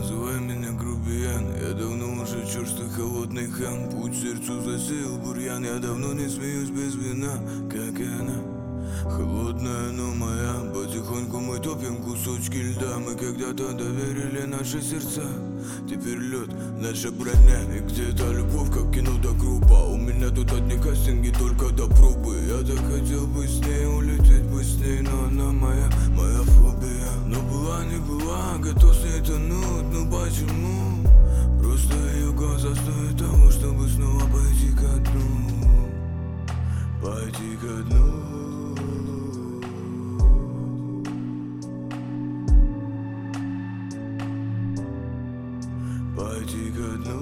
называй меня грубиян. Я давно уже черствый холодный хам. Путь сердцу засеял бурьян. Я давно не смеюсь без вина, как и она. Холодная, но моя. Потихоньку мы топим кусочки льда. Мы когда-то доверили наши сердца. Теперь лед, наша броня. И где-то любовь, как кино до группа. У меня тут одни кастинги только до пробы. Я так хотел бы с ней улететь бы с ней, но она моя фобия. Но была не была, готов с ней тонуть. Ну почему? Просто ее глаза стоят того, чтобы снова пойти ко дну. Пойти ко дну. Пойти ко дну.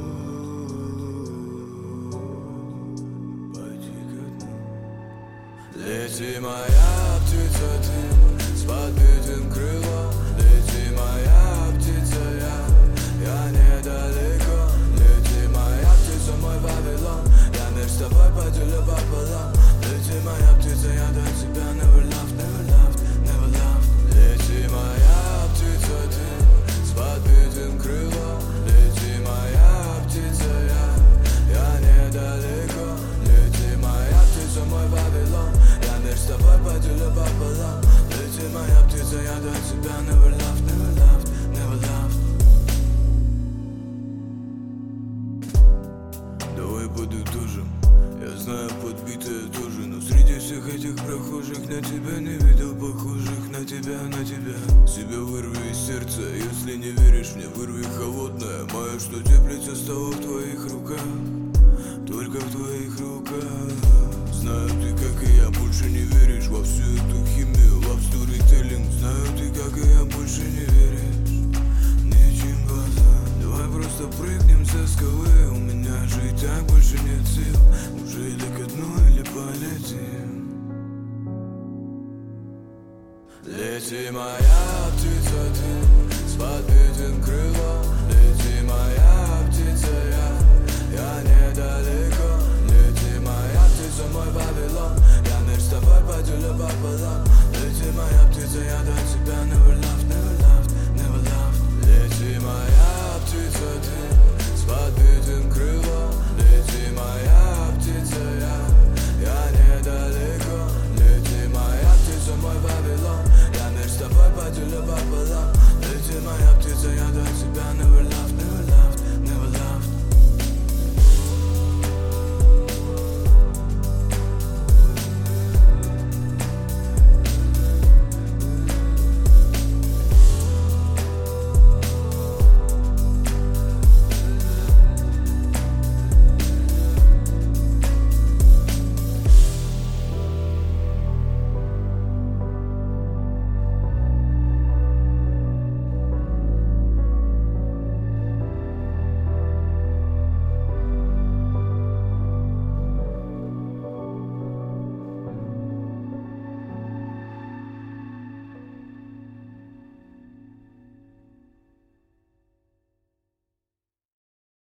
Пойти ко дну. Лети, моя птица, ты с подбитым крылом. Лети, моя птица, я недалеко. Лети, моя птица, мой Вавилон. Я мир с тобой поделю пополам. Лети, моя птица, я до тебя never loved, never loved, never loved. Лети, моя птица, ты с подбитым крылом. Лети, моя птица, я недалеко. Лети, моя птица, мой Вавилон. Я мир с тобой поделю пополам. Лети, моя птица, я до тебя never loved, never loved, never loved. Давай подытожим. Я знаю, подбитая тоже, но среди всех этих прохожих на тебя не видел похожих на тебя, на тебя. Себя вырви из сердца, если не веришь мне, вырви холодное. Мое, что теплится, стало в твоих руках, только в твоих руках. Знаю, ты, как и я, больше не веришь во всю эту химию, love storytelling. Знаю, ты, как и я, больше не веришь ничем глаза. Давай просто прыгнем со скалы, у меня же и так больше нет сил. Уже или ко дну, или полетим. Лети, моя птица, ты